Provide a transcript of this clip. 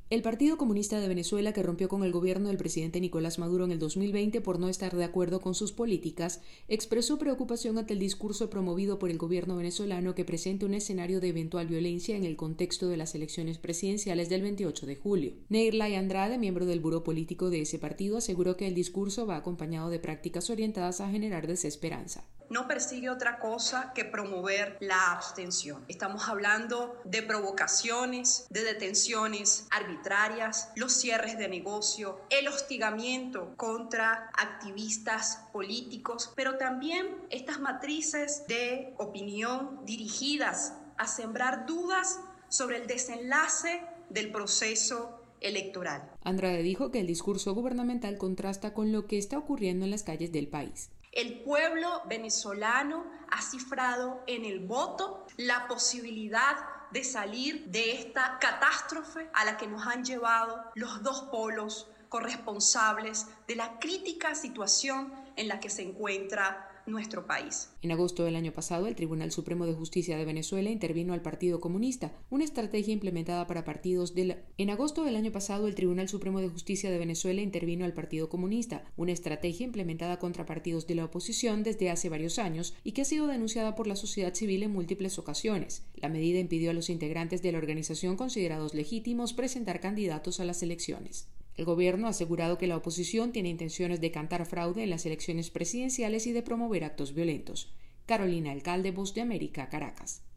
El Partido Comunista de Venezuela, que rompió con el gobierno del presidente Nicolás Maduro en el 2020 por no estar de acuerdo con sus políticas, expresó preocupación ante el discurso promovido por el gobierno venezolano que presenta un escenario de eventual violencia en el contexto de las elecciones presidenciales del 28 de julio. Neirlay Andrade, miembro del buró político de ese partido, aseguró que el discurso va acompañado de prácticas orientadas a generar desesperanza. No persigue otra cosa que promover la abstención. Estamos hablando de provocaciones, de detenciones arbitrarias, los cierres de negocio, el hostigamiento contra activistas políticos, pero también estas matrices de opinión dirigidas a sembrar dudas sobre el desenlace del proceso electoral. Andrade dijo que el discurso gubernamental contrasta con lo que está ocurriendo en las calles del país. El pueblo venezolano ha cifrado en el voto la posibilidad de salir de esta catástrofe a la que nos han llevado los dos polos corresponsables de la crítica situación en la que se encuentra nuestro país. En agosto del año pasado, el Tribunal Supremo de Justicia de Venezuela intervino al Partido Comunista, una estrategia implementada para partidos de la... En agosto del año pasado, el Tribunal Supremo de Justicia de Venezuela intervino al Partido Comunista, una estrategia implementada contra partidos de la oposición desde hace varios años y que ha sido denunciada por la sociedad civil en múltiples ocasiones. La medida impidió a los integrantes de la organización considerados legítimos presentar candidatos a las elecciones. El gobierno ha asegurado que la oposición tiene intenciones de cantar fraude en las elecciones presidenciales y de promover actos violentos. Carolina Alcalde, Voz de América, Caracas.